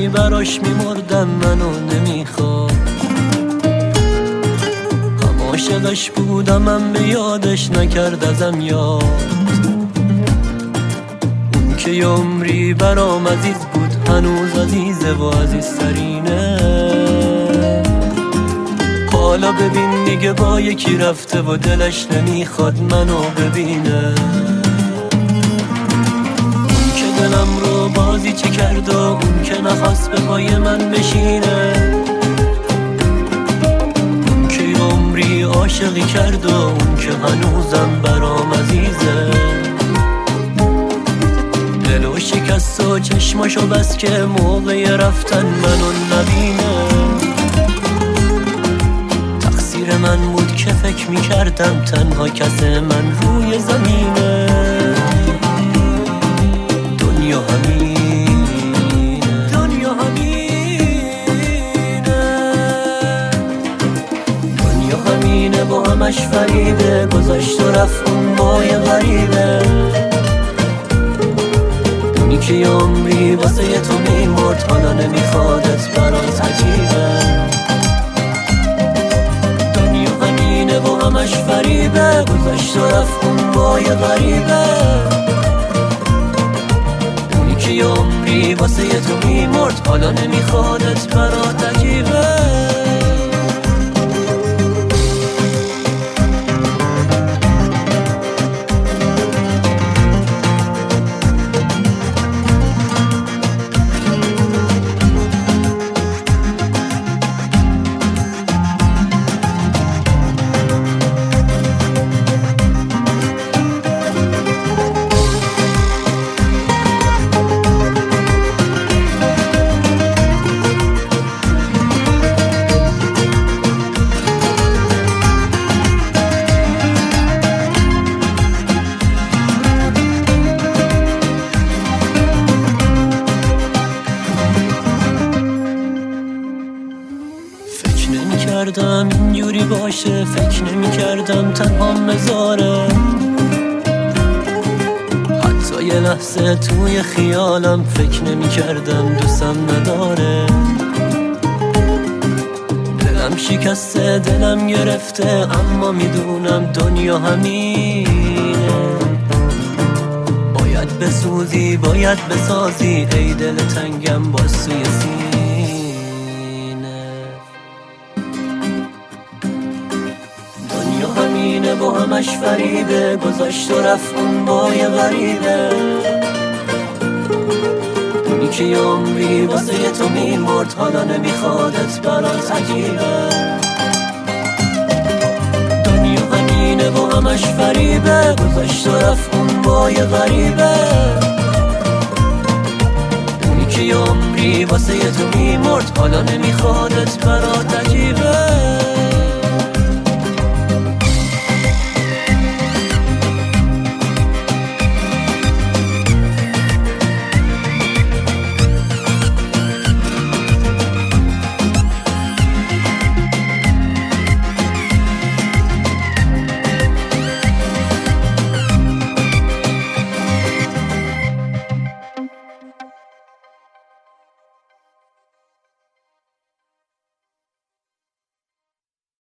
براش میمردم منو نمیخواد، هم عاشقش بودم هم به یادش نکرد ازم یاد. اون که یه عمری برام عزیز بود هنوز عزیزه و عزیزترینه. حالا ببین دیگه با یکی رفته و دلش نمیخواد منو ببینه. اون که دلم رو بازی چه کرد و اون که نخواست به پای من بشینه. اون که یه عمری عاشقی کرد و اون که هنوزم برام عزیزه. دلو شکست و چشماشو بس که موقع رفتن منو نبینه. تقصیر من بود که فکر میکردم تنها کس من روی زمینه. دنیا همینه، دنیا همینه، دنیا همینه با همش فریبه. گذاشت و رفت اون با یه غریبه. اونی که یه عمری واسه تو میمرد حالا نمیخوادت برات عجیبه. دنیا همینه با همش فریبه. گذاشت و رفت اون با یه غریبه. اونی که یه عمری واسه تو میمرد حالا نمیخوادت برات عجیبه. نمی‌کردم اینجوری باشه، فکر نمی‌کردم تنها مزاره. حتی یه لحظه توی خیالم فکر نمی‌کردم دوستم نداره. دلم شکسته دلم گرفته اما میدونم دنیا همینه. باید بسوزی باید بسازی ای دل تنگم باز سوی سینه. همینه با همش فریبه. گذاشت و رفت اون با یه غریبه. اونی که یه عمری واسه تو میمرد حالا نمیخوادت برات عجیبه. دنیا همینه با همش فریبه. گذاشت و رفت اون با یه غریبه. اونی که یه عمری واسه تو میمرد حالا نمیخوادت برات عجیبه.